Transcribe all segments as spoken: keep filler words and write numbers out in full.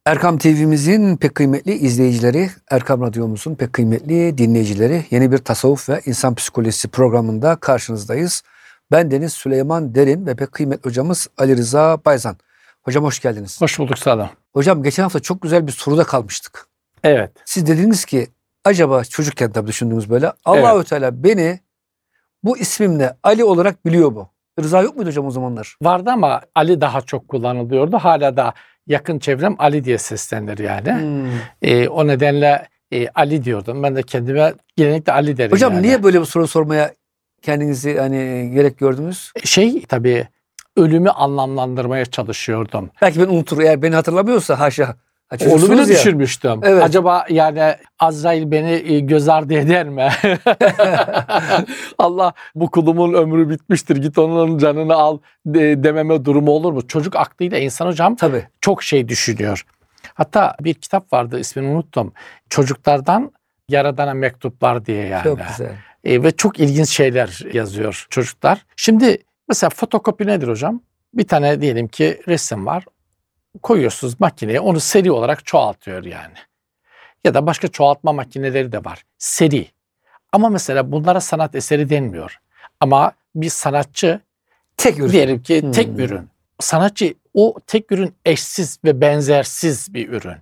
Erkam T V'mizin pek kıymetli izleyicileri, Erkam Radyomuzun pek kıymetli dinleyicileri, yeni bir tasavvuf ve insan psikolojisi programında karşınızdayız. Ben Deniz Süleyman Derin ve pek kıymetli hocamız Ali Rıza Bayzan. Hocam hoş geldiniz. Hoş bulduk, sağ olun. Hocam geçen hafta çok güzel bir soruda kalmıştık. Evet. Siz dediniz ki acaba çocukken tabii düşündüğümüz böyle Allah-u Evet. Teala beni bu ismimle Ali olarak biliyor mu? Rıza yok muydu hocam o zamanlar? Vardı ama Ali daha çok kullanılıyordu. Hala da yakın çevrem Ali diye seslenir yani. Hmm. Ee, o nedenle e, Ali diyordum. Ben de kendime genellikle Ali derim Hocam yani. niye böyle bir soru sormaya kendinizi hani gerek gördünüz? Şey tabii ölümü anlamlandırmaya çalışıyordum. Belki ben unutur eğer beni hatırlamıyorsa haşa. Ha, Onu çocuksunuz bile ya. düşürmüştüm. Evet. Acaba yani Azrail beni e, göz ardı eder mi? Allah bu kulumun ömrü bitmiştir, git onun canını al de, dememe durumu olur mu? Çocuk aklıyla insan hocam Tabii. çok şey düşünüyor. Hatta bir kitap vardı, ismini unuttum. Çocuklardan Yaradan'a mektuplar diye yani. Çok güzel. E, ve çok ilginç şeyler yazıyor çocuklar. Şimdi mesela fotokopi nedir hocam? Bir tane diyelim ki resim var. Koyuyorsunuz makineye, onu seri olarak çoğaltıyor yani. Ya da başka çoğaltma makineleri de var. Seri. Ama mesela bunlara sanat eseri denmiyor. Ama bir sanatçı Tek ürün. diyelim ki Hmm. tek ürün. Sanatçı o tek ürün eşsiz ve benzersiz bir ürün.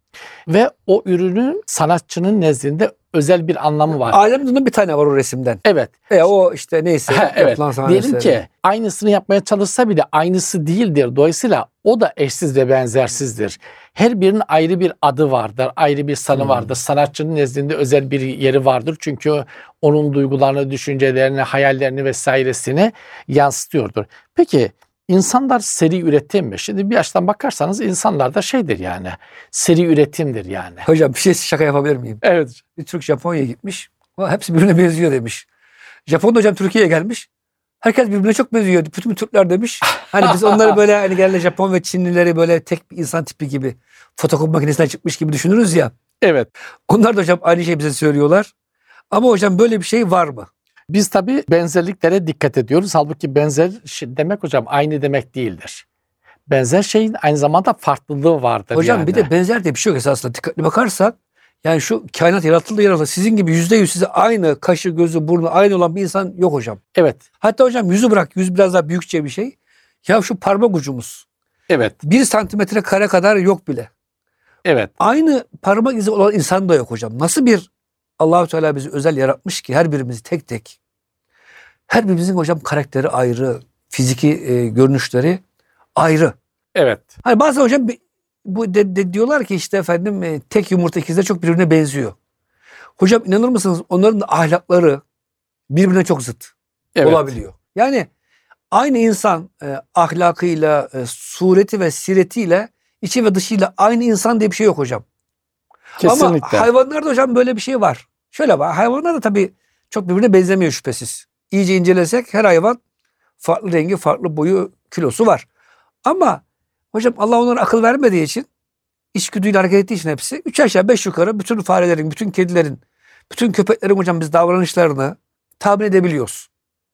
Ve o ürünün sanatçının nezdinde özel bir anlamı var. Alemde bir tane var o resimden. Evet. E o işte neyse. Ha, evet. yapılan sanat Diyelim eseri. ki aynısını yapmaya çalışsa bile aynısı değildir. Dolayısıyla o da eşsiz ve benzersizdir. Her birinin ayrı bir adı vardır, ayrı bir sanı Hmm. vardır. Sanatçının nezdinde özel bir yeri vardır. Çünkü onun duygularını, düşüncelerini, hayallerini vesairesini yansıtıyordur. Peki insanlar seri üretim mi? Şimdi bir açıdan bakarsanız insanlar da şeydir yani. Seri üretimdir yani. Hocam bir şey şaka yapabilir miyim? Evet. Bir Türk Japonya'ya gitmiş. O hepsi birbirine benziyor demiş. Japon da hocam Türkiye'ye gelmiş. Herkes birbirine çok benziyor. Bütün Türkler demiş. Hani biz onları böyle hani genelde Japon ve Çinlileri böyle tek bir insan tipi gibi fotokopi makinesinden çıkmış gibi düşünürüz ya. Evet. Onlar da hocam aynı şeyi bize söylüyorlar. Ama hocam böyle bir şey var mı? Biz tabii benzerliklere dikkat ediyoruz. Halbuki benzer şey demek hocam aynı demek değildir. Benzer şeyin aynı zamanda farklılığı vardır Hocam yani. bir de benzer diye bir şey yok esasında. Dikkatli bakarsak yani şu kainat yaratıldı yaratıldı. Sizin gibi yüzde yüz size aynı kaşı gözü burnu aynı olan bir insan yok hocam. Evet. Hatta hocam yüzü bırak. Yüz biraz daha büyükçe bir şey. Ya şu parmak ucumuz. Evet. Bir santimetre kare kadar yok bile. Evet. Aynı parmak izi olan insan da yok hocam. Nasıl bir Allah-u Teala bizi özel yaratmış ki her birimizi tek tek. Her birimizin hocam karakteri ayrı. Fiziki e, görünüşleri ayrı. Evet. Hani bazen hocam bu de, de diyorlar ki işte efendim e, tek yumurta ikizler çok birbirine benziyor. Hocam inanır mısınız onların da ahlakları birbirine çok zıt Evet. olabiliyor. Yani aynı insan e, ahlakıyla, e, sureti ve siretiyle, içi ve dışıyla aynı insan diye bir şey yok hocam. Kesinlikle. Ama hayvanlarda hocam böyle bir şey var. Şöyle var. Hayvanlar da tabii çok birbirine benzemiyor şüphesiz. İyice incelesek her hayvan farklı rengi, farklı boyu, kilosu var. Ama hocam Allah onlara akıl vermediği için, içgüdüyle hareket ettiği için hepsi üç aşağı beş yukarı bütün farelerin, bütün kedilerin, bütün köpeklerin hocam biz davranışlarını tahmin edebiliyoruz.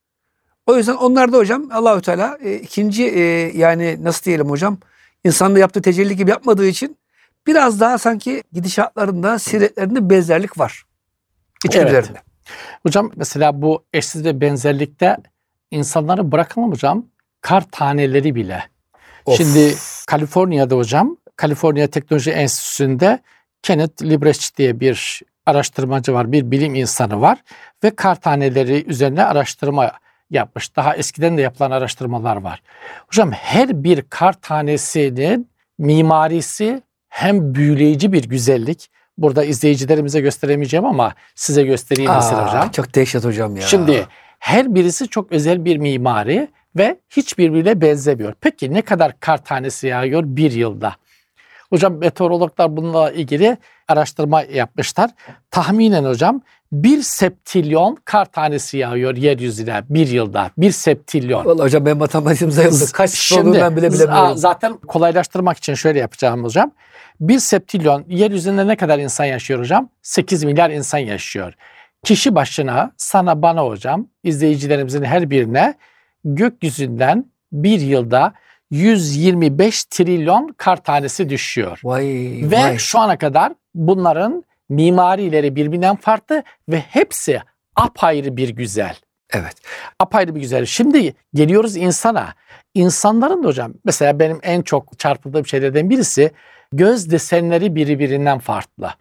O yüzden onlar da hocam Allahü Teala e, ikinci e, yani nasıl diyelim hocam insanla yaptığı tecelli gibi yapmadığı için biraz daha sanki gidişatlarında, siretlerinde benzerlik var. İçgüdülerinde. Evet. Hocam mesela bu eşsiz ve benzerlikte insanları bırakalım hocam. Kar taneleri bile. Of. Şimdi Kaliforniya'da hocam, Kaliforniya Teknoloji Enstitüsü'nde Kenneth Librecht diye bir araştırmacı var, bir bilim insanı var ve kar taneleri üzerine araştırma yapmış. Daha eskiden de yapılan araştırmalar var. Hocam her bir kar tanesinin mimarisi hem büyüleyici bir güzellik. Burada izleyicilerimize gösteremeyeceğim ama size göstereyim mesela hocam. Çok dehşet hocam ya. Şimdi her birisi çok özel bir mimari ve hiçbirbiriyle benzemiyor. Peki ne kadar kar tanesi yağıyor bir yılda? Hocam meteorologlar bununla ilgili araştırma yapmışlar. Tahminen hocam bir septilyon kar tanesi yağıyor yeryüzüne bir yılda. Bir septilyon. Vallahi hocam ben matematiğim zayıftı. Kaç olduğunu ben bile bilemiyorum. Zaten kolaylaştırmak için şöyle yapacağım hocam. Bir septilyon yeryüzünde ne kadar insan yaşıyor hocam? sekiz milyar insan yaşıyor. Kişi başına sana bana hocam izleyicilerimizin her birine gökyüzünden bir yılda yüz yirmi beş trilyon kar tanesi düşüyor. Vay Ve vay. şu ana kadar bunların mimarileri birbirinden farklı ve hepsi apayrı bir güzel. Evet. Apayrı bir güzel. Şimdi geliyoruz insana. İnsanların da hocam mesela benim en çok çarpıldığım şeylerden birisi göz desenleri birbirinden farklı.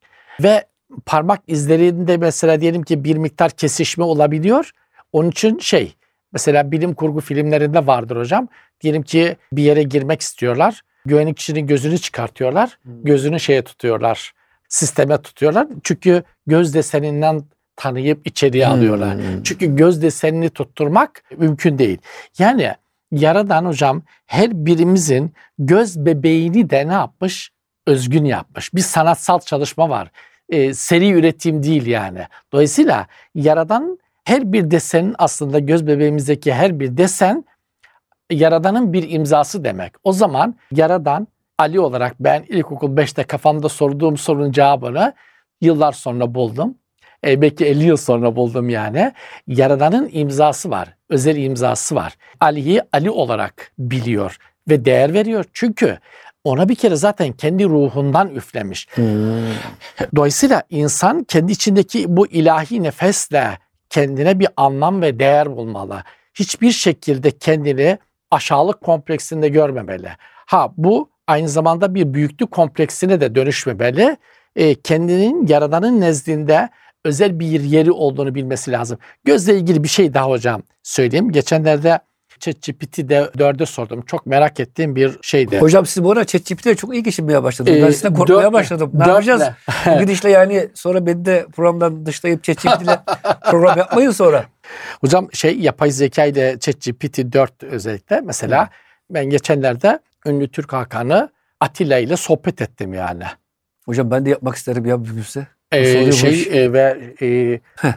Ve parmak izlerinde mesela diyelim ki bir miktar kesişme olabiliyor. Onun için şey mesela bilim kurgu filmlerinde vardır hocam. Diyelim ki bir yere girmek istiyorlar. Güvenlik kişinin gözünü çıkartıyorlar. Hmm. Gözünü şeye tutuyorlar. Sisteme tutuyorlar. Çünkü göz deseninden tanıyıp içeriye alıyorlar. Hmm. Çünkü göz desenini tutturmak mümkün değil. Yani Yaradan hocam her birimizin göz bebeğini de ne yapmış? Özgün yapmış. Bir sanatsal çalışma var. Ee, seri üretim değil yani. Dolayısıyla Yaradan her bir desenin aslında göz bebeğimizdeki her bir desen Yaradan'ın bir imzası demek. O zaman Yaradan Ali olarak ben ilkokul beşte kafamda sorduğum sorunun cevabını yıllar sonra buldum. E, belki elli yıl sonra buldum yani. Yaradan'ın imzası var. Özel imzası var. Ali'yi Ali olarak biliyor ve değer veriyor. Çünkü ona bir kere zaten kendi ruhundan üflemiş. Hmm. Dolayısıyla insan kendi içindeki bu ilahi nefesle kendine bir anlam ve değer bulmalı. Hiçbir şekilde kendini aşağılık kompleksinde görmemeli. Ha bu aynı zamanda bir büyüklük kompleksine de dönüşmemeli. E, kendinin Yaradan'ın nezdinde özel bir yeri olduğunu bilmesi lazım. Gözle ilgili bir şey daha hocam söyleyeyim. Geçenlerde ChatGPT dörde sordum. Çok merak ettiğim bir şeydi. Hocam siz bu ara ChatGPT'ye çok iyi geçinmeye başladınız. Ee, ben sizden korkmaya dört- başladım. Ne dört yapacağız? ne? Bu gidişle yani sonra beni de programdan dışlayıp ChatGPT ile program yapmayın sonra. Hocam şey yapay zeka ile ChatGPT dört özellikle mesela ben geçenlerde ünlü Türk Hakan'ı Atilla ile sohbet ettim yani. Hocam ben de yapmak isterim ya bugünse. Nasıl Ee, oluyor bu şey iş? e, ve e,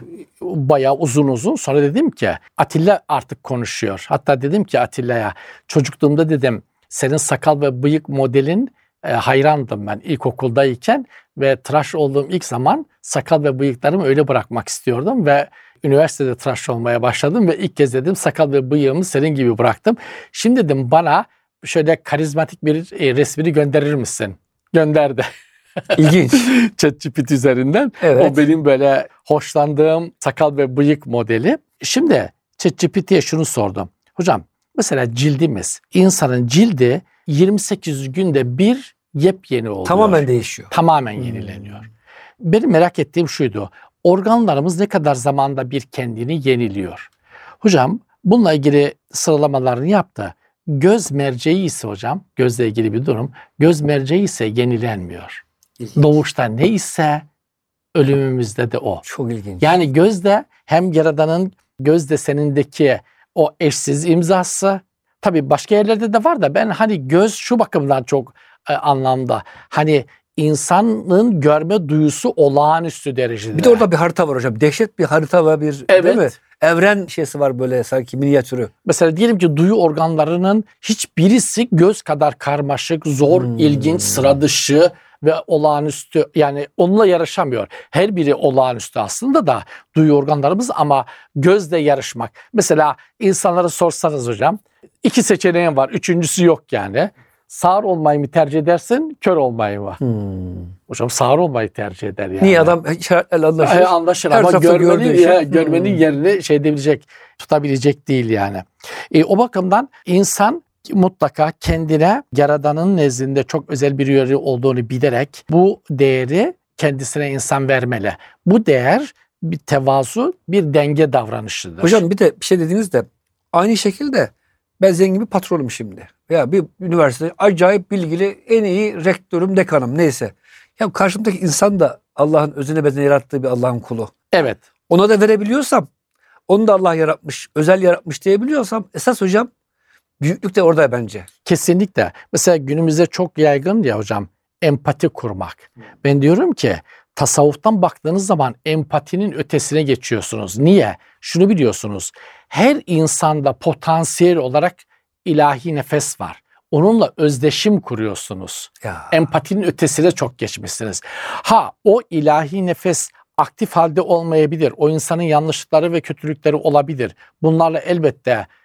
bayağı uzun uzun sonra dedim ki Atilla artık konuşuyor. Hatta dedim ki Atilla'ya çocukluğumda dedim senin sakal ve bıyık modelin e, hayrandım ben ilkokuldayken ve tıraş olduğum ilk zaman sakal ve bıyıklarımı öyle bırakmak istiyordum ve üniversitede tıraş olmaya başladım ve ilk kez dedim sakal ve bıyığımı senin gibi bıraktım. Şimdi dedim bana şöyle karizmatik bir e, resmini gönderir misin? Gönderdi. İlginç. ChatGPT üzerinden. Evet. O benim böyle hoşlandığım sakal ve bıyık modeli. Şimdi ChatGPT'ye şunu sordum. Hocam mesela cildimiz, insanın cildi yirmi sekiz günde bir yepyeni oluyor. Tamamen değişiyor. Tamamen yenileniyor. Benim merak ettiğim şuydu. Organlarımız ne kadar zamanda bir kendini yeniliyor? Hocam bununla ilgili sıralamalarını yaptı. Göz merceği ise hocam, gözle ilgili bir durum. Göz merceği ise yenilenmiyor. İlginç. Doğuşta ne ise ölümümüzde de o. Çok ilginç. Yani gözde hem Yaradan'ın göz desenindeki o eşsiz imzası, tabii başka yerlerde de var da ben hani göz şu bakımdan çok e, anlamda. Hani insanın görme duyusu olağanüstü derecede. Bir de orada bir harita var hocam. Dehşet bir harita var, bir Evet. değil mi? Evren şeysi var böyle sanki minyatürü. Mesela diyelim ki duyu organlarının hiçbirisi göz kadar karmaşık, zor, Hmm. ilginç, sıra dışı ve olağanüstü, yani onunla yarışamıyor. Her biri olağanüstü aslında da duyu organlarımız ama gözle yarışmak. Mesela insanlara sorsanız hocam iki seçeneğin var. Üçüncüsü yok yani. Sağır olmayı mı tercih edersin, kör olmayı mı? Hmm. Hocam sağır olmayı tercih eder yani. Niye adam işaretlerle anlaşır? E, anlaşır Her ama tarafta görmenin, gördüğü ya, şey. görmenin Hmm. yerini şey edebilecek, tutabilecek değil yani. E, o bakımdan insan mutlaka kendine Yaradan'ın nezdinde çok özel bir yeri olduğunu bilerek bu değeri kendisine insan vermeli. Bu değer bir tevazu, bir denge davranışıdır. Hocam bir de bir şey dediniz de aynı şekilde ben zengin bir patronum şimdi. Veya bir üniversite acayip bilgili en iyi rektörüm, dekanım neyse. Ya karşımdaki insan da Allah'ın özüne bezene yarattığı bir Allah'ın kulu. Evet. Ona da verebiliyorsam, onu da Allah yaratmış, özel yaratmış diyebiliyorsam esas hocam büyüklük de orada bence. Kesinlikle. Mesela günümüzde çok yaygın ya hocam empati kurmak. Ben diyorum ki tasavvuftan baktığınız zaman empatinin ötesine geçiyorsunuz. Niye? Şunu biliyorsunuz. Her insanda potansiyel olarak ilahi nefes var. Onunla özdeşim kuruyorsunuz. Ya. Empatinin ötesine çok geçmişsiniz. Ha o ilahi nefes aktif halde olmayabilir. O insanın yanlışlıkları ve kötülükleri olabilir. Bunlarla elbette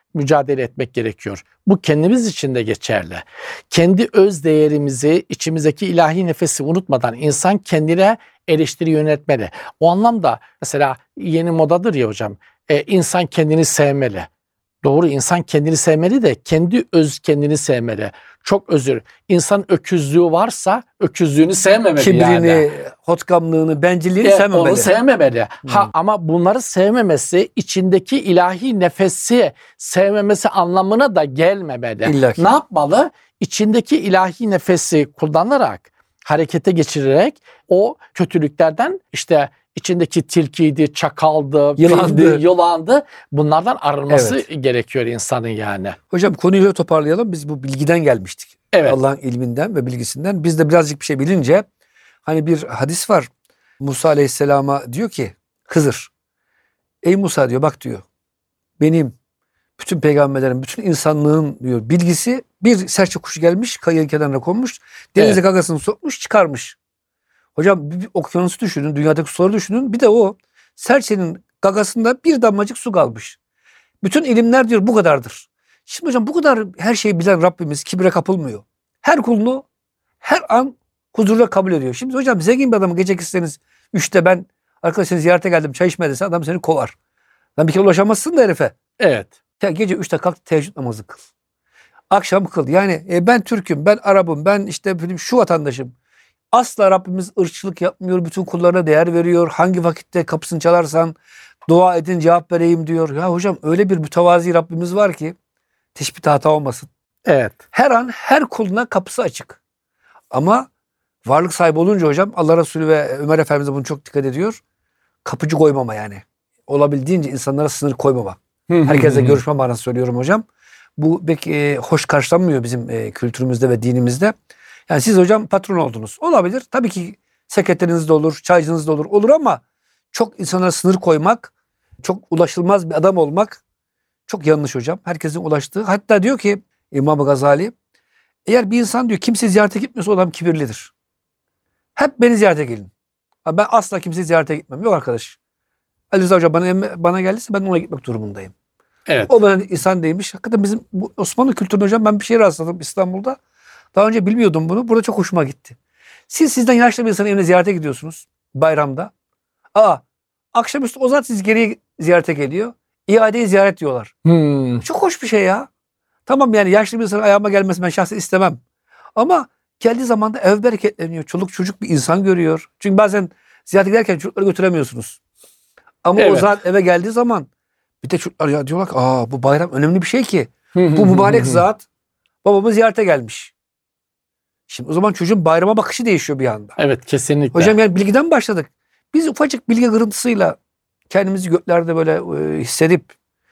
mücadele etmek gerekiyor. Bu kendimiz için de geçerli. Kendi öz değerimizi, içimizdeki ilahi nefesi unutmadan insan kendine eleştiri yönetmeli. O anlamda mesela yeni modadır ya hocam, e, insan kendini sevmeli. Doğru, insan kendini sevmeli de kendi öz kendini sevmeli. Çok özür. İnsan öküzlüğü varsa öküzlüğünü sevmemeli. Kibrini, yani. hotkamlığını, bencilliğini E, sevmemeli. Onu sevmemeli. Hmm. Ha, ama bunları sevmemesi içindeki ilahi nefesi sevmemesi anlamına da gelmemeli. İlla ki. Ne yapmalı? İçindeki ilahi nefesi kullanarak, harekete geçirerek o kötülüklerden, işte içindeki tilkiydi, çakaldı, Yılandı. fildi, yılandı, bunlardan arınması Evet. gerekiyor insanın yani. Hocam konuyu toparlayalım. Biz bu bilgiden gelmiştik. Evet. Allah'ın ilminden ve bilgisinden. Biz de birazcık bir şey bilince, hani bir hadis var. Musa Aleyhisselam'a diyor ki Hızır, ey Musa diyor, bak diyor, benim bütün peygamberlerin, bütün insanlığın diyor bilgisi, bir serçe kuşu gelmiş, kayığın kenarına konmuş, denize Evet. gagasını sokmuş, çıkarmış. Hocam bir, bir okyanusu düşünün, dünyadaki suları düşünün. Bir de o serçenin gagasında bir damlacık su kalmış. Bütün ilimler diyor bu kadardır. Şimdi hocam bu kadar her şeyi bilen Rabbimiz kibre kapılmıyor. Her kulunu her an huzurla kabul ediyor. Şimdi hocam zengin bir adamı gece gitseniz üçte ben arkadaş seni ziyarete geldim çay içme dese adam seni kovar. Lan bir kere ulaşamazsın da herife. Evet. Ya gece üçte kalk teheccüd namazı kıl. Akşam kıl. Yani e, ben Türk'üm, ben Arap'ım, ben işte şu vatandaşım. Asla Rabbimiz ırkçılık yapmıyor. Bütün kullarına değer veriyor. Hangi vakitte kapısını çalarsan dua edin cevap vereyim diyor. Ya hocam öyle bir mütevazi Rabbimiz var ki teşbih hata olmasın. Evet. Her an her kuluna kapısı açık. Ama varlık sahibi olunca hocam Allah Resulü ve Ömer Efendimiz bunu çok dikkat ediyor. Kapıcı koymama yani. Olabildiğince insanlara sınır koymama. Herkesle görüşme manası söylüyorum hocam. Bu pek e, hoş karşılanmıyor bizim e, kültürümüzde ve dinimizde. Yani siz hocam patron oldunuz. Olabilir. Tabii ki sekreteriniz de olur, çaycınız da olur. Olur ama çok insanlara sınır koymak, çok ulaşılmaz bir adam olmak çok yanlış hocam. Herkesin ulaştığı. Hatta diyor ki İmam Gazali, eğer bir insan diyor kimse ziyarete gitmiyorsa o adam kibirlidir. Hep beni ziyarete gelin. Ben asla kimseyi ziyarete gitmem. Yok arkadaş. Ali Rıza Hoca bana, bana geldiyse ben ona gitmek durumundayım. Evet. O bana insan değilmiş. Hakikaten bizim bu Osmanlı kültüründe hocam ben bir şey rastladım İstanbul'da. Daha önce bilmiyordum bunu. Burada çok hoşuma gitti. Siz sizden yaşlı bir insanın evine ziyarete gidiyorsunuz bayramda. Aa, akşamüstü o zat sizi geriye ziyarete geliyor. İadeyi ziyaret diyorlar. Hmm. Çok hoş bir şey ya. Tamam yani yaşlı bir insanın ayağıma gelmesi ben şahsen istemem. Ama geldiği zaman da ev bereketleniyor. Çoluk çocuk bir insan görüyor. Çünkü bazen ziyarete giderken çocukları götüremiyorsunuz. Ama Evet. o zat eve geldiği zaman bir de çocuklar ya diyorlar ki aa bu bayram önemli bir şey ki. Bu mübarek zat babamı ziyarete gelmiş. Şimdi o zaman çocuğun bayrama bakışı değişiyor bir anda. Evet, kesinlikle. Hocam yani bilgiden başladık. Biz ufacık bilgi kırıntısıyla kendimizi göklerde böyle e, hissedip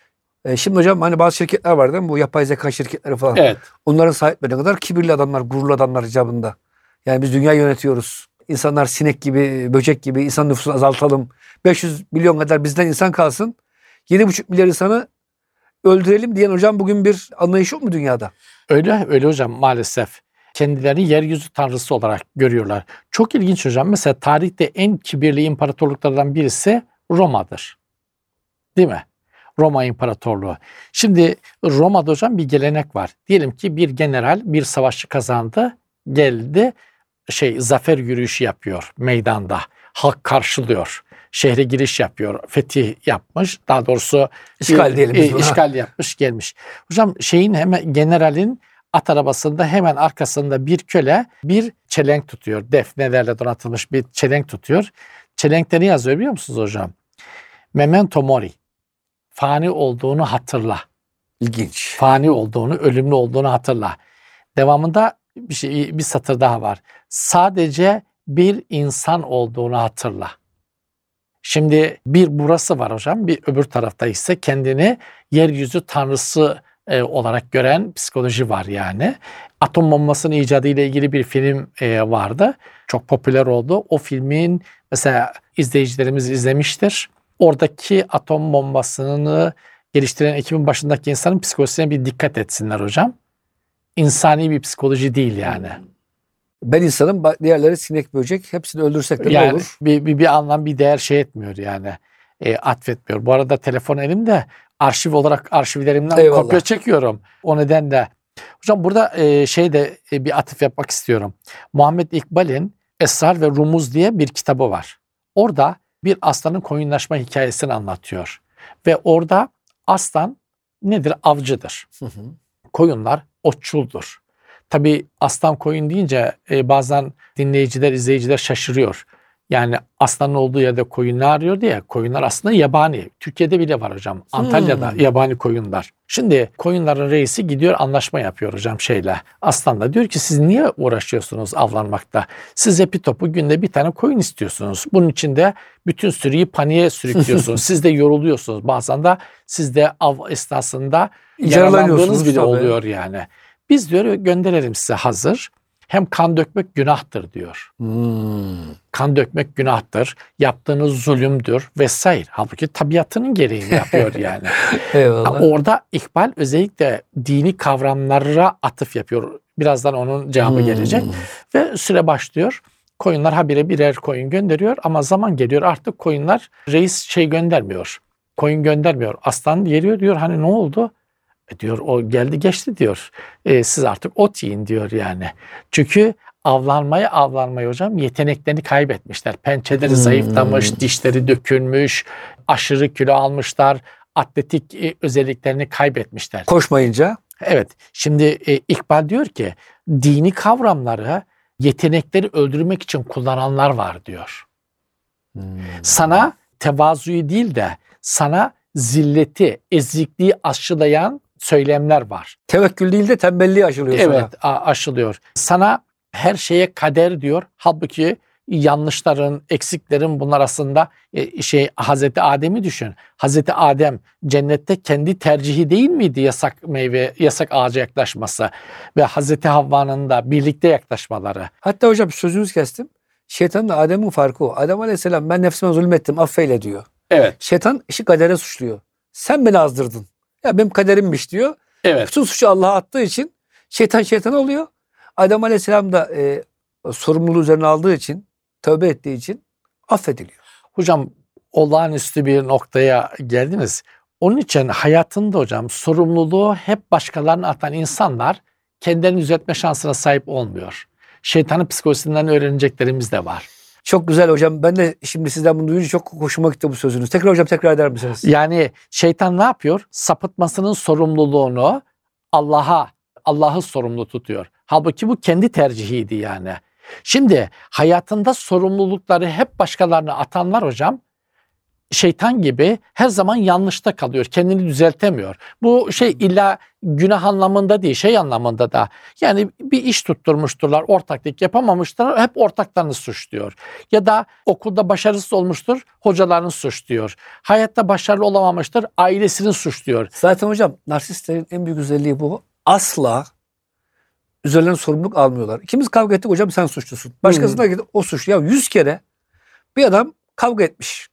e, şimdi hocam hani bazı şirketler var değil mi? Bu yapay zeka şirketleri falan. Evet. Onların sahipleri ne kadar kibirli adamlar, gururlu adamlar icabında. Yani biz dünyayı yönetiyoruz. İnsanlar sinek gibi, böcek gibi insan nüfusunu azaltalım. beş yüz milyon kadar bizden insan kalsın. yedi buçuk milyar insanı öldürelim diyen hocam bugün bir anlayış yok mu dünyada? Öyle öyle hocam, maalesef. Kendilerini yeryüzü tanrısı olarak görüyorlar. Çok ilginç hocam. Mesela tarihte en kibirli imparatorluklardan birisi Roma'dır. Değil mi? Roma İmparatorluğu. Şimdi Roma'da hocam bir gelenek var. Diyelim ki bir general bir savaşı kazandı, geldi, şey zafer yürüyüşü yapıyor meydanda. Halk karşılıyor. Şehre giriş yapıyor. Fetih yapmış. Daha doğrusu İşgal diyelim biz buna. işgal yapmış, gelmiş. Hocam şeyin hemen generalin at arabasında hemen arkasında bir köle bir çelenk tutuyor. Defnelerle donatılmış bir çelenk tutuyor. Çelenkte ne yazıyor biliyor musunuz hocam? Memento mori. Fani olduğunu hatırla. İlginç. Fani olduğunu, ölümlü olduğunu hatırla. Devamında bir şey, bir satır daha var. Sadece bir insan olduğunu hatırla. Şimdi bir burası var hocam, bir öbür tarafta ise kendini yeryüzü tanrısı e, olarak gören psikoloji var yani. Atom bombasının icadı ile ilgili bir film e, vardı. Çok popüler oldu. O filmin mesela izleyicilerimiz izlemiştir. Oradaki atom bombasını geliştiren ekibin başındaki insanın psikolojisine bir dikkat etsinler hocam. İnsani bir psikoloji değil yani. Ben insanım, diğerleri sinek böcek. Hepsini öldürsek de ne Yani olur? bir, bir, bir anlam, bir değer şey etmiyor yani. e, atfetmiyor. Bu arada telefon elimde, arşiv olarak arşivlerimden Eyvallah. kopya çekiyorum. O nedenle. Hocam burada e, şey de e, bir atıf yapmak istiyorum. Muhammed İkbal'in Esrar ve Rumuz diye bir kitabı var. Orada bir aslanın koyunlaşma hikayesini anlatıyor. Ve orada aslan nedir? Avcıdır. Hı hı. Koyunlar otçuldur. Tabii aslan koyun deyince e, bazen dinleyiciler, izleyiciler şaşırıyor. Yani aslanın olduğu yerde koyun ne arıyor diye. Koyunlar aslında yabani. Türkiye'de bile var hocam. Antalya'da Hmm. yabani koyunlar. Şimdi koyunların reisi gidiyor, anlaşma yapıyor hocam şeyle. Aslanla diyor ki siz niye uğraşıyorsunuz avlanmakta? Siz hepi topu günde bir tane koyun istiyorsunuz. Bunun için de bütün sürüyü paniğe sürüklüyorsunuz. Siz de yoruluyorsunuz. Bazen de siz de av esnasında yaralandığınız bile tabii. oluyor yani. Biz diyor gönderelim size hazır. Hem kan dökmek günahtır diyor. Hmm. Kan dökmek günahtır. Yaptığınız zulümdür vesaire. Halbuki tabiatının gereğini yapıyor yani. Eyvallah. Orada İkbal özellikle dini kavramlara atıf yapıyor. Birazdan onun cevabı Hmm. gelecek. Ve süre başlıyor. Koyunlar habire birer koyun gönderiyor ama zaman geliyor artık koyunlar reis şey göndermiyor. Koyun göndermiyor. Aslan geliyor diyor hani ne oldu? E diyor o geldi geçti diyor. E, siz artık ot yiyin diyor yani. Çünkü avlanmayı avlanmayı hocam yeteneklerini kaybetmişler. Pençeleri Hmm. zayıflamış, dişleri dökülmüş, aşırı kilo almışlar, atletik e, özelliklerini kaybetmişler. Koşmayınca. Evet. Şimdi e, İkbal diyor ki dini kavramları yetenekleri öldürmek için kullananlar var diyor. Hmm. Sana tevazuyu değil de sana zilleti, ezikliği aşılayan söylemler var. Tevekkül değil de tembelliği aşılıyor sana. Evet, a- aşılıyor. Sana her şeye kader diyor. Halbuki yanlışların, eksiklerin bunlar aslında e, şey Hazreti Adem'i düşün. Hazreti Adem cennette kendi tercihi değil miydi yasak meyve, yasak ağaca yaklaşması ve Hazreti Havva'nın da birlikte yaklaşmaları. Hatta hocam sözünüzü kestim. Şeytanla Adem'in farkı o. Adem Aleyhisselam ben nefsime zulmettim affeyle diyor. Evet. Şeytan işi kadere suçluyor. Sen beni azdırdın. Ya benim kaderimmiş diyor. Evet. Bütün suçu Allah'a attığı için şeytan şeytan oluyor. Adem Aleyhisselam da e, sorumluluğu üzerine aldığı için, tövbe ettiği için affediliyor. Hocam olağanüstü bir noktaya geldiniz. Onun için hayatında hocam sorumluluğu hep başkalarına atan insanlar kendilerini düzeltme şansına sahip olmuyor. Şeytanın psikolojisinden öğreneceklerimiz de var. Çok güzel hocam. Ben de şimdi sizden bunu duyunca çok hoşuma gitti bu sözünüz. Tekrar hocam tekrar eder misiniz? Yani şeytan ne yapıyor? Sapıtmasının sorumluluğunu Allah'a, Allah'ı sorumlu tutuyor. Halbuki bu kendi tercihiydi yani. Şimdi hayatında sorumlulukları hep başkalarına atanlar hocam şeytan gibi her zaman yanlışta kalıyor. Kendini düzeltemiyor. Bu şey illa günah anlamında değil, şey anlamında da. Yani bir iş tutturmuşturlar, ortaklık yapamamışlar, hep ortaklarını suçluyor. Ya da okulda başarısız olmuştur, hocalarını suçluyor. Hayatta başarılı olamamıştır, ailesini suçluyor. Zaten hocam narsistlerin en büyük özelliği bu. Asla üzerlerine sorumluluk almıyorlar. İkimiz kavga ettik hocam sen suçlusun. Başkasına gidip o suçlu. Ya yüz kere bir adam kavga etmiş.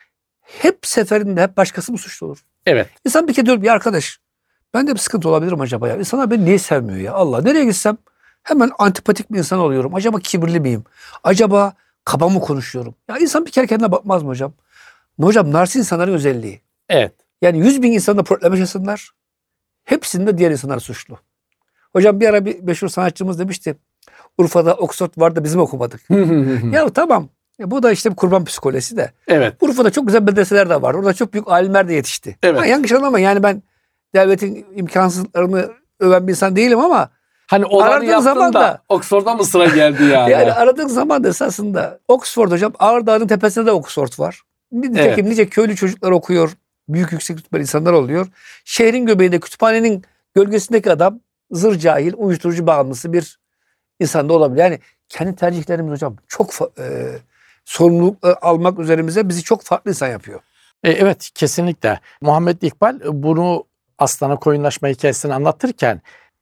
Hep seferinde hep başkası mı suçlu olur? Evet. İnsan bir kere diyor bir arkadaş ben de bir sıkıntı olabilir mi acaba ya? İnsanlar beni niye sevmiyor ya? Allah nereye gitsem hemen antipatik bir insan oluyorum. Acaba kibirli miyim? Acaba kaba mı konuşuyorum? Ya insan bir kere kendine bakmaz mı hocam? Hocam narsist insanların özelliği. Evet. Yani yüz bin insanla problem yaşasınlar. Hepsinde diğer insanlar suçlu. Hocam bir ara bir meşhur sanatçımız demişti. Urfa'da Oxford var da bizim okumadık. Ya tamam. Ya bu da işte bir kurban psikolojisi de. Evet. Urfa'da çok güzel medreseler de var. Orada çok büyük alimler de yetişti. Evet. Ha, yanlış anlama yani ben devletin imkansızlıklarını öven bir insan değilim ama Hani olanı aradığın yaptın zaman da, da- Oxford'a mı sıra geldi yani? yani aradığın zaman da esasında Oxford hocam Ağrı Dağı'nın tepesinde de Oxford var. Nitekim Evet. nice köylü çocuklar okuyor. Büyük yüksek rütbeli insanlar oluyor. Şehrin göbeğinde kütüphanenin gölgesindeki adam zır cahil, uyuşturucu bağımlısı bir insan da olabilir. Yani kendi tercihlerimiz hocam çok fa- e, sorumluluk e, almak üzerimize bizi çok farklı insan yapıyor. E, evet kesinlikle. Muhammed İkbal bunu aslana koyunlaşma hikayesini anlatırken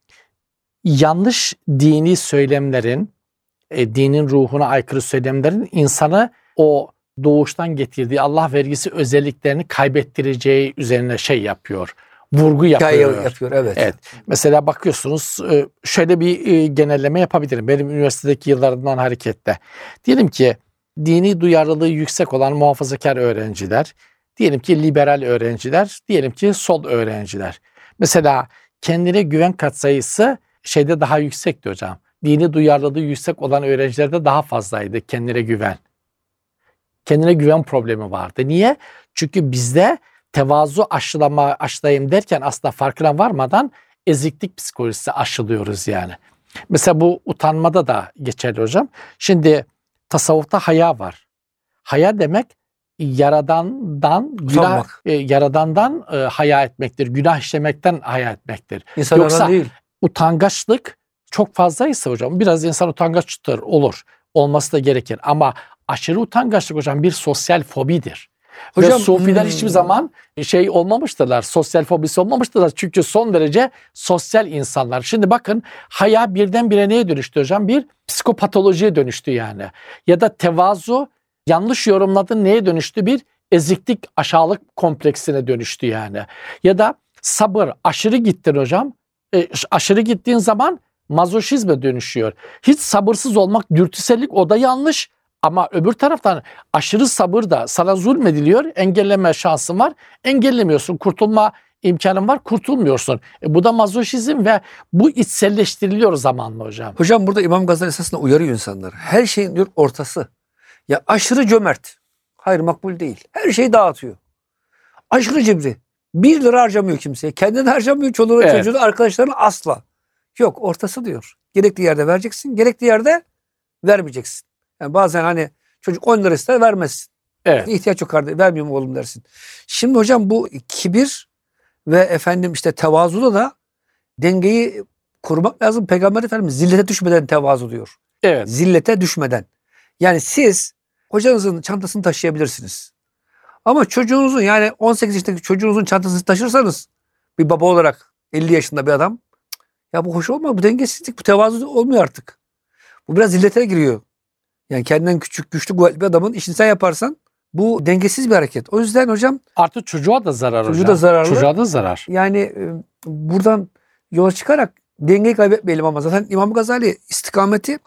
yanlış dini söylemlerin, e, dinin ruhuna aykırı söylemlerin insanı o doğuştan getirdiği Allah vergisi özelliklerini kaybettireceği üzerine şey yapıyor. Vurgu Hikaye yapıyor. yapıyor evet. Evet. Mesela bakıyorsunuz e, şöyle bir e, genelleme yapabilirim. Benim üniversitedeki yıllarımdan hareketle. Diyelim ki dini duyarlılığı yüksek olan muhafazakar öğrenciler Diyelim ki liberal öğrenciler, diyelim ki sol öğrenciler. Mesela kendine güven katsayısı şeyde daha yüksekti hocam. Dini duyarlılığı yüksek olan öğrencilerde daha fazlaydı kendine güven. Kendine güven problemi vardı. Niye? Çünkü bizde tevazu aşılama, aşılayayım derken aslında farkına varmadan eziklik psikolojisi aşılıyoruz yani. Mesela bu utanmada da geçerli hocam. Şimdi tasavvufta haya var. Haya demek yaradandan günah, e, yaradandan e, haya etmektir. Günah işlemekten haya etmektir. İnsanlardan Yoksa değil. utangaçlık çok fazlaysa hocam biraz insan utangaçtır olur. Olması da gerekir ama aşırı utangaçlık hocam bir sosyal fobidir. Hocam, Ve Sufiler hmm. hiçbir zaman şey olmamıştırlar, sosyal fobisi olmamıştırlar. Çünkü son derece sosyal insanlar. Şimdi bakın haya birdenbire neye dönüştü hocam? Bir psikopatolojiye dönüştü yani. Ya da tevazu yanlış yorumladın neye dönüştü? Bir eziklik, aşağılık kompleksine dönüştü yani. Ya da sabır aşırı gittin hocam. E, aşırı gittiğin zaman mazoşizme dönüşüyor. Hiç sabırsız olmak, dürtüsellik o da yanlış. Ama öbür taraftan aşırı sabır da sana zulmediliyor, engelleme şansın var, engellemiyorsun, kurtulma imkanın var, kurtulmuyorsun. E bu da mazoşizm ve bu içselleştiriliyor zamanla hocam. Hocam burada İmam Gazali esasında uyarıyor insanları. Her şeyin diyor ortası. Ya aşırı cömert, hayır makbul değil. Her şeyi dağıtıyor. Aşırı cimri. Bir lira harcamıyor kimseye. Kendine harcamıyor, çoluğuna evet. çocuğuna, arkadaşlarına asla. Yok ortası diyor. Gerekli yerde vereceksin, gerekli yerde vermeyeceksin. Yani bazen hani çocuk on lira ister vermezsin. Evet. İhtiyaç yok kardeşim vermiyorum oğlum dersin. Şimdi hocam bu kibir ve efendim işte tevazuda da dengeyi korumak lazım. Peygamber Efendimiz zillete düşmeden tevazu diyor. Evet. Zillete düşmeden. Yani siz hocanızın çantasını taşıyabilirsiniz. Ama çocuğunuzun yani on sekiz yaşındaki çocuğunuzun çantasını taşırsanız bir baba olarak elli yaşında bir adam ya bu hoş olmuyor. Bu dengesizlik, bu tevazu olmuyor artık. Bu biraz zillete giriyor. Yani kendinden küçük, güçlü, kuvvetli bir adamın işini sen yaparsan bu dengesiz bir hareket. O yüzden hocam artık çocuğa da zarar çocuğa hocam. Da zararlı. Çocuğa da zarar. Yani e, buradan yola çıkarak dengeyi kaybetmeyelim ama zaten İmam Gazali istikameti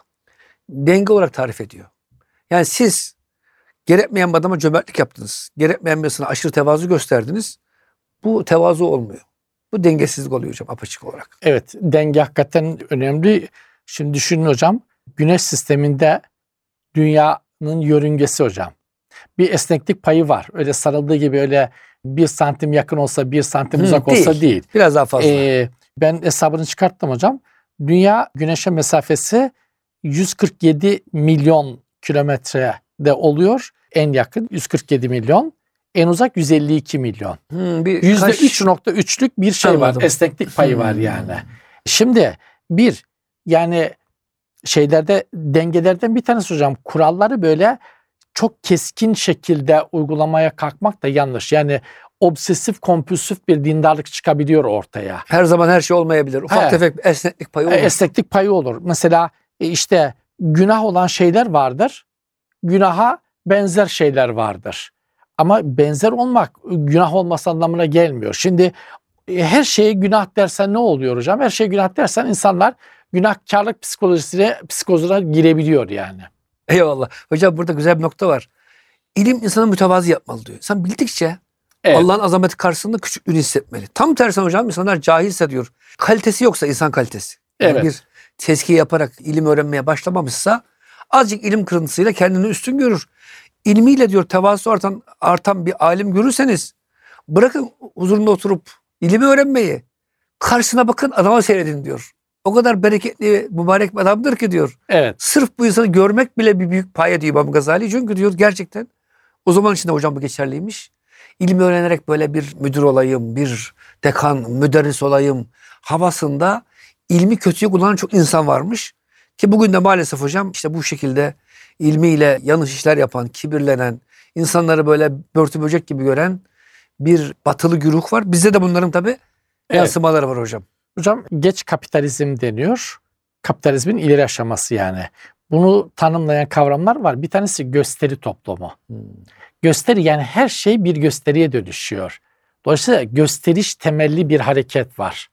denge olarak tarif ediyor. Yani siz gerekmeyen bir adama cömertlik yaptınız. Gerekmeyen birisine aşırı tevazu gösterdiniz. Bu tevazu olmuyor. Bu dengesizlik oluyor hocam apaçık olarak. Evet, denge hakikaten önemli. Şimdi düşünün hocam, güneş sisteminde dünyanın yörüngesi hocam. Bir esneklik payı var. Öyle sarıldığı gibi öyle bir santim yakın olsa bir santim Hı, uzak değil. olsa değil. Biraz daha fazla. Ee, ben hesabını çıkarttım hocam. Dünya güneşe mesafesi yüz kırk yedi milyon kilometrede oluyor. En yakın yüz kırk yedi milyon. En uzak yüz elli iki milyon. Hmm, yüzde üç nokta üçlük bir şey Anladım. var. Esneklik payı hmm. var yani. Şimdi bir yani şeylerde dengelerden bir tanesi hocam kuralları böyle çok keskin şekilde uygulamaya kalkmak da yanlış. Yani obsesif kompulsif bir dindarlık çıkabiliyor ortaya. Her zaman her şey olmayabilir. Ufak He. tefek esneklik payı olur. Esneklik payı olur. Mesela işte günah olan şeyler vardır. Günaha benzer şeyler vardır. Ama benzer olmak günah olması anlamına gelmiyor. Şimdi her şeye günah dersen ne oluyor hocam? Her şeye günah dersen insanlar günahkarlık psikolojisine, psikozuna girebiliyor yani. Eyvallah. Hocam burada güzel bir nokta var. İlim insanı mütevazı yapmalı diyor. İnsan bildikçe evet. Allah'ın azameti karşısında küçüklüğünü hissetmeli. Tam tersine hocam insanlar cahil hissediyor. Kalitesi yoksa insan kalitesi. Yani evet. Bir tezkiye yaparak ilim öğrenmeye başlamamışsa azıcık ilim kırıntısıyla kendini üstün görür. İlmiyle diyor tevazu artan, artan bir alim görürseniz bırakın huzurunda oturup ilimi öğrenmeyi. Karşısına bakın adama seyredin diyor. O kadar bereketli, mübarek bir adamdır ki diyor. Evet. Sırf bu insanı görmek bile bir büyük paya diyor İmam Gazali. Çünkü diyor gerçekten o zaman içinde hocam bu geçerliymiş. İlmi öğrenerek böyle bir müdür olayım, bir dekan, müderris olayım havasında ilmi kötüye kullanan çok insan varmış. Ki bugün de maalesef hocam işte bu şekilde ilmiyle yanlış işler yapan, kibirlenen, insanları böyle börtü böcek gibi gören bir batılı güruh var. Bizde de bunların tabii evet. yansımaları var hocam. Hocam geç kapitalizm deniyor. Kapitalizmin ileri aşaması yani. Bunu tanımlayan kavramlar var. Bir tanesi gösteri toplumu. Hmm. Gösteri yani her şey bir gösteriye dönüşüyor. Dolayısıyla gösteriş temelli bir hareket var.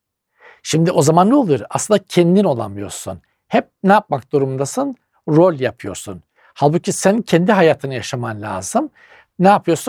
Şimdi o zaman ne oluyor? Aslında kendin olamıyorsun. Hep ne yapmak durumundasın? Rol yapıyorsun. Halbuki sen kendi hayatını yaşaman lazım. Ne yapıyorsun?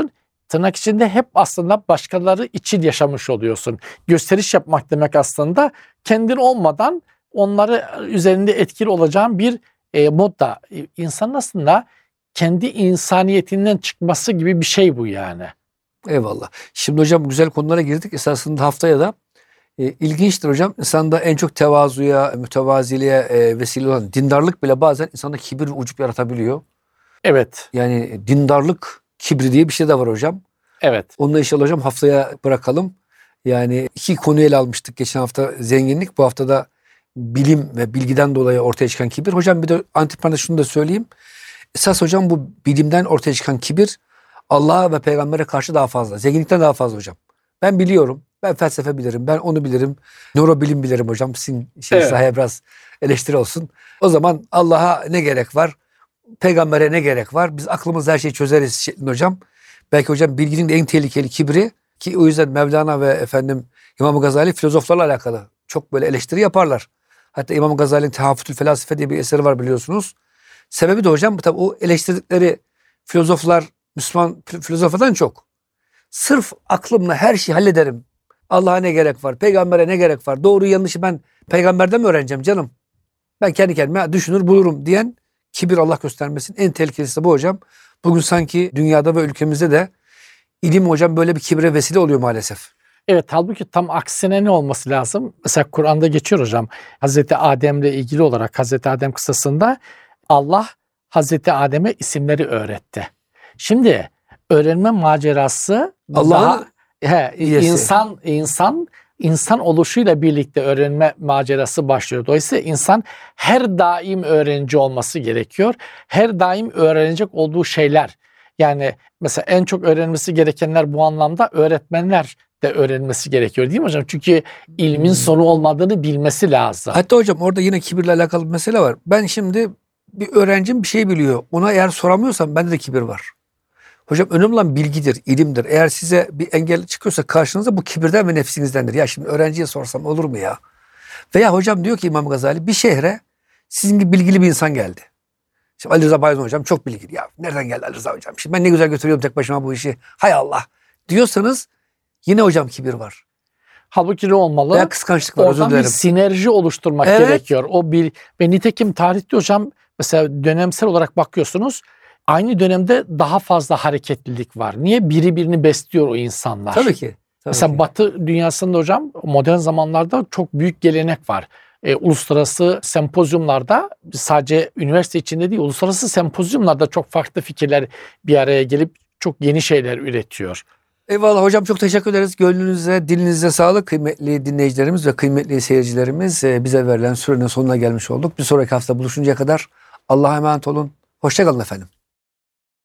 tırnak içinde hep aslında başkaları için yaşamış oluyorsun. Gösteriş yapmak demek aslında kendin olmadan onları üzerinde etkili olacağın bir e, modda. E, insanın aslında kendi insaniyetinden çıkması gibi bir şey bu yani. Eyvallah. Şimdi hocam güzel konulara girdik. Esasında haftaya da e, ilginçtir hocam. İnsanda en çok tevazuya, mütevaziliğe e, vesile olan dindarlık bile bazen insanda kibir ve ucup yaratabiliyor. Evet. Yani dindarlık kibri diye bir şey de var hocam. Evet. Onu da inşallah hocam haftaya bırakalım. Yani iki konuyu ele almıştık. Geçen hafta zenginlik, bu hafta da bilim ve bilgiden dolayı ortaya çıkan kibir. Hocam bir de antiparantez şunu da söyleyeyim. Esas hocam bu bilimden ortaya çıkan kibir Allah'a ve peygambere karşı daha fazla. Zenginlikten daha fazla hocam. Ben biliyorum. Ben felsefe bilirim. Ben onu bilirim. Nörobilim bilirim hocam. Sizin şey Evet. sahaya biraz eleştiri olsun. O zaman Allah'a ne gerek var? Peygambere ne gerek var? Biz aklımızla her şeyi çözeriz şeklinde hocam. Belki hocam bilginin de en tehlikeli kibri, ki o yüzden Mevlana ve efendim İmam Gazali filozoflarla alakalı çok böyle eleştiri yaparlar. Hatta İmam Gazali'nin Tehafütül Felasife diye bir eseri var biliyorsunuz. Sebebi de hocam tabii o eleştirdikleri filozoflar Müslüman filozoflardan çok. Sırf aklımla her şeyi hallederim. Allah'a ne gerek var? Peygambere ne gerek var? Doğru yanlışı ben peygamberden mi öğreneceğim canım? Ben kendi kendime düşünür bulurum diyen kibir, Allah göstermesin. En tehlikelisi de bu hocam. Bugün sanki dünyada ve ülkemizde de ilim hocam böyle bir kibre vesile oluyor maalesef. Evet, halbuki tam aksine ne olması lazım? Mesela Kur'an'da geçiyor hocam. Hazreti Adem'le ilgili olarak Hazreti Adem kıssasında Allah Hazreti Adem'e isimleri öğretti. Şimdi öğrenme macerası Allah'ın he, insan insan insan oluşuyla birlikte öğrenme macerası başlıyor. Dolayısıyla insan her daim öğrenci olması gerekiyor. Her daim öğrenecek olduğu şeyler. Yani mesela en çok öğrenmesi gerekenler bu anlamda öğretmenler de öğrenmesi gerekiyor değil mi hocam? Çünkü ilmin sonu olmadığını bilmesi lazım. Hatta hocam orada yine kibirle alakalı bir mesele var. Ben şimdi bir öğrencim bir şey biliyor. Ona eğer soramıyorsam bende de kibir var. Hocam önemli olan bilgidir, ilimdir. Eğer size bir engel çıkıyorsa karşınıza bu kibirden ve nefsinizdendir. Ya şimdi öğrenciye sorsam olur mu ya? Veya hocam diyor ki İmam Gazali bir şehre sizin gibi bilgili bir insan geldi. Şimdi Ali Rıza Bayezid hocam çok bilgili. Ya nereden geldi Ali Rıza hocam? Şimdi ben ne güzel götürüyorum tek başıma bu işi. Hay Allah diyorsanız yine hocam kibir var. Halbuki ne olmalı? Veya kıskançlık var, özür Oradan bir dilerim. sinerji oluşturmak Evet. gerekiyor. O bir ve nitekim tarihte hocam mesela dönemsel olarak bakıyorsunuz. Aynı dönemde daha fazla hareketlilik var. Niye? Biri birini besliyor o insanlar. Tabii ki. Tabii Mesela ki. Batı dünyasında hocam modern zamanlarda çok büyük gelenek var. E, uluslararası sempozyumlarda sadece üniversite içinde değil, uluslararası sempozyumlarda çok farklı fikirler bir araya gelip çok yeni şeyler üretiyor. Eyvallah hocam, çok teşekkür ederiz. Gönlünüze, dilinize sağlık kıymetli dinleyicilerimiz ve kıymetli seyircilerimiz. Ee, bize verilen sürenin sonuna gelmiş olduk. Bir sonraki hafta buluşuncaya kadar Allah'a emanet olun. Hoşça kalın efendim.